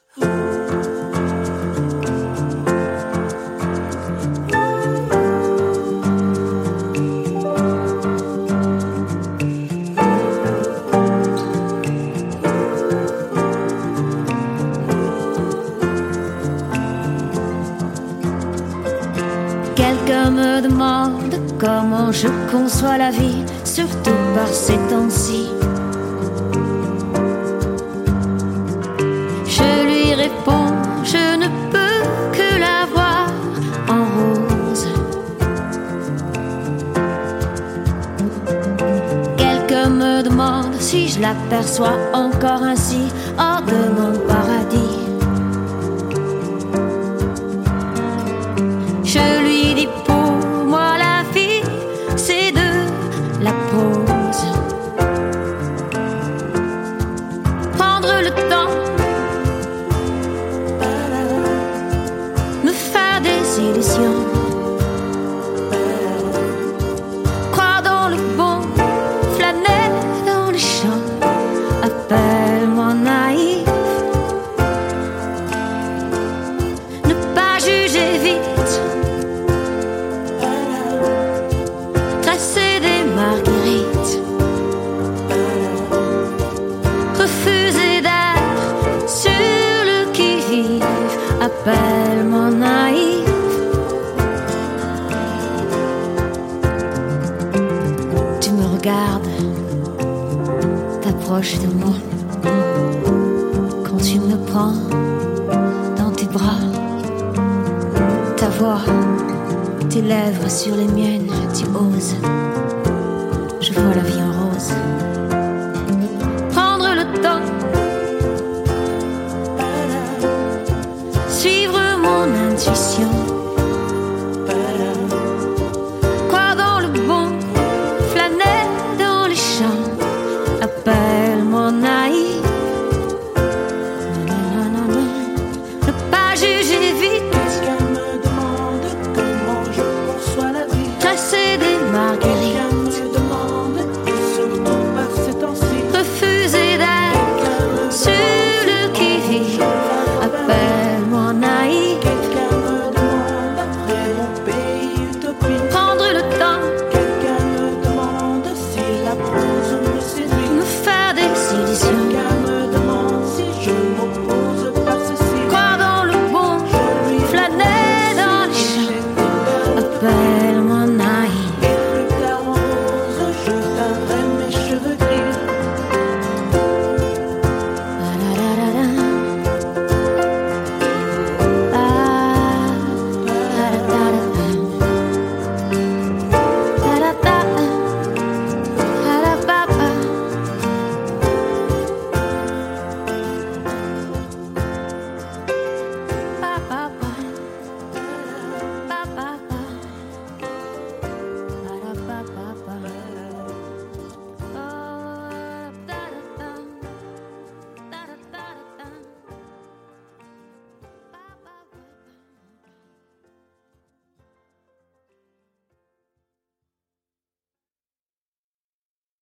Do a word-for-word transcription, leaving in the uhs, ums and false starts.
Quelqu'un me demande comment je conçois la vie, surtout par ces temps-ci. Je lui réponds, je ne peux que la voir en rose. Quelqu'un me demande si je l'aperçois encore ainsi hors de mon paradis. Je lui dis pour moi la vie, c'est de la pause. Prendre le temps, me faire des illusions, croire dans le bon, flâner dans les champs. Appelle-moi naïf, ne pas juger vite, tresser des marguerites, refuser d'être sur le qui-vive. Appelle-moi naïf. Tu me regardes, t'approches de moi, quand tu me prends dans tes bras, ta voix, tes lèvres sur les miennes, tu oses. Je vois la vie en rose. Prendre le temps, suivre mon intuition,